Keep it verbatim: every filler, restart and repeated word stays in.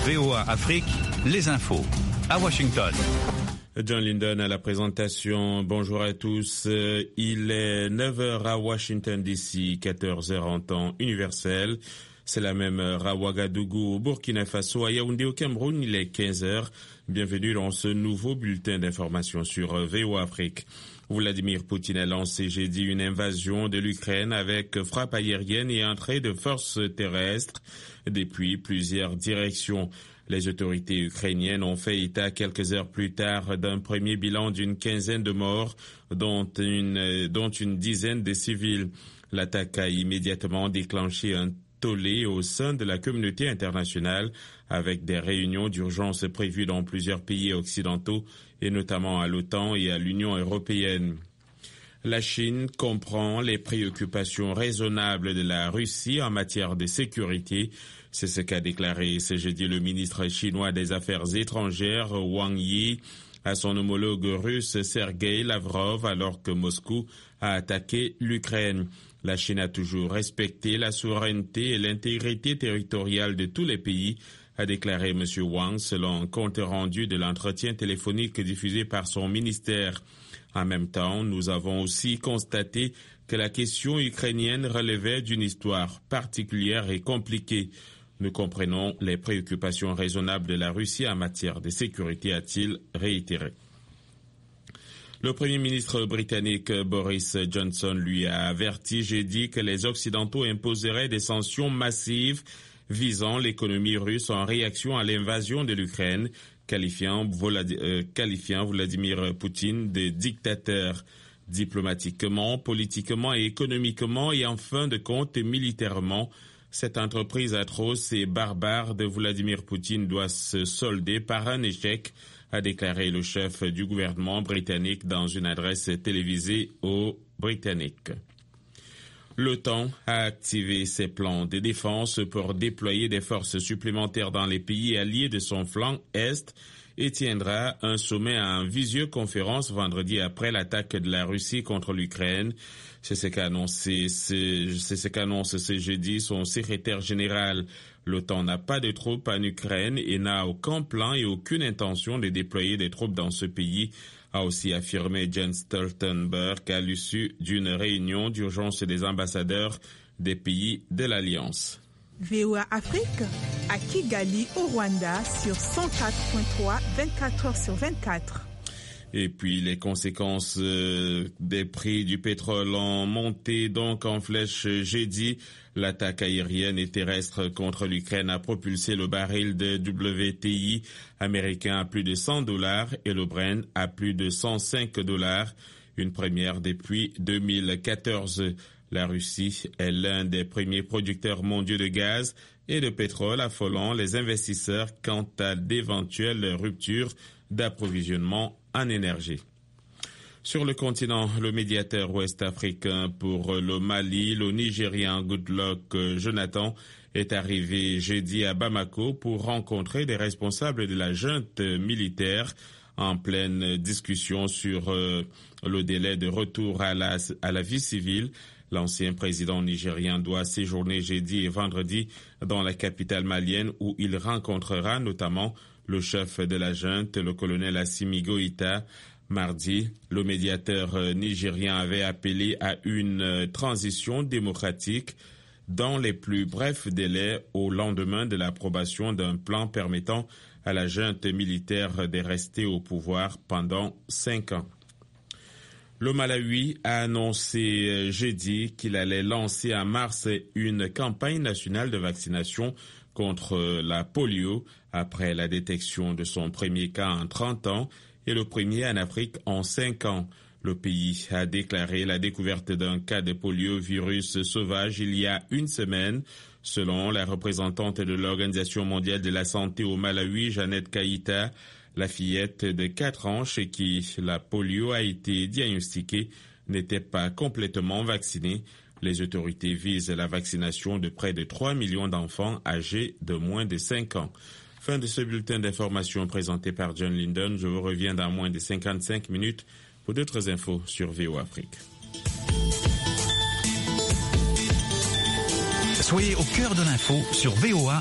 V O A Afrique, les infos. À Washington. John Linden à la présentation. Bonjour à tous. Il est neuf heures à Washington D C, quatorze heures en temps universel. C'est la même heure à Ouagadougou, au Burkina Faso, à Yaoundé au Cameroun. Il est quinze heures. Bienvenue dans ce nouveau bulletin d'information sur V O A Afrique. Vladimir Poutine a lancé jeudi une invasion de l'Ukraine avec frappe aérienne et entrée de forces terrestres depuis plusieurs directions. Les autorités ukrainiennes ont fait état quelques heures plus tard d'un premier bilan d'une quinzaine de morts, dont une, dont une dizaine de civils. L'attaque a immédiatement déclenché un tollé au sein de la communauté internationale, avec des réunions d'urgence prévues dans plusieurs pays occidentaux et notamment à l'OTAN et à l'Union européenne. La Chine comprend les préoccupations raisonnables de la Russie en matière de sécurité. C'est ce qu'a déclaré ce jeudi le ministre chinois des Affaires étrangères, Wang Yi, à son homologue russe Sergueï Lavrov, alors que Moscou a attaqué l'Ukraine. La Chine a toujours respecté la souveraineté et l'intégrité territoriale de tous les pays, a déclaré M. Wang selon un compte rendu de l'entretien téléphonique diffusé par son ministère. En même temps, nous avons aussi constaté que la question ukrainienne relevait d'une histoire particulière et compliquée. Nous comprenons les préoccupations raisonnables de la Russie en matière de sécurité, a-t-il réitéré. Le Premier ministre britannique Boris Johnson lui a averti jeudi que les Occidentaux imposeraient des sanctions massives visant l'économie russe en réaction à l'invasion de l'Ukraine, qualifiant, Voladi- euh, qualifiant Vladimir Poutine de dictateur diplomatiquement, politiquement et économiquement et en fin de compte militairement. Cette entreprise atroce et barbare de Vladimir Poutine doit se solder par un échec, a déclaré le chef du gouvernement britannique dans une adresse télévisée aux Britanniques. L'OTAN a activé ses plans de défense pour déployer des forces supplémentaires dans les pays alliés de son flanc Est et tiendra un sommet en visioconférence vendredi après l'attaque de la Russie contre l'Ukraine. C'est ce qu'a annoncé, c'est, c'est ce qu'annonce ce jeudi son secrétaire général. L'OTAN n'a pas de troupes en Ukraine et n'a aucun plan et aucune intention de déployer des troupes dans ce pays, a aussi affirmé Jens Stoltenberg à l'issue d'une réunion d'urgence des ambassadeurs des pays de l'Alliance. V O A Afrique à Kigali au Rwanda sur cent quatre point trois, vingt-quatre heures sur vingt-quatre. Et puis les conséquences euh, des prix du pétrole ont monté donc en flèche jeudi. L'attaque aérienne et terrestre contre l'Ukraine a propulsé le baril de W T I américain à plus de cent dollars et le Brent à plus de cent cinq dollars, une première depuis deux mille quatorze. La Russie est l'un des premiers producteurs mondiaux de gaz et de pétrole, affolant les investisseurs quant à d'éventuelles ruptures d'approvisionnement en énergie. Sur le continent, le médiateur ouest-africain pour le Mali, le Nigérian Goodluck Jonathan, est arrivé jeudi à Bamako pour rencontrer des responsables de la junte militaire en pleine discussion sur euh, le délai de retour à la, à la vie civile. L'ancien président nigérien doit séjourner jeudi et vendredi dans la capitale malienne où il rencontrera notamment le chef de la junte, le colonel Assimi Goïta. Mardi, le médiateur nigérien avait appelé à une transition démocratique dans les plus brefs délais au lendemain de l'approbation d'un plan permettant à la junte militaire de rester au pouvoir pendant cinq ans. Le Malawi a annoncé jeudi qu'il allait lancer en mars une campagne nationale de vaccination contre la polio après la détection de son premier cas en trente ans et le premier en Afrique en cinq ans. Le pays a déclaré la découverte d'un cas de poliovirus sauvage il y a une semaine. Selon la représentante de l'Organisation mondiale de la santé au Malawi, Jeannette Kaïta, la fillette de quatre ans chez qui la polio a été diagnostiquée n'était pas complètement vaccinée. Les autorités visent la vaccination de près de trois millions d'enfants âgés de moins de cinq ans. Fin de ce bulletin d'information présenté par John Linden. Je vous reviens dans moins de cinquante-cinq minutes pour d'autres infos sur V O A Afrique. Soyez au cœur de l'info sur V O A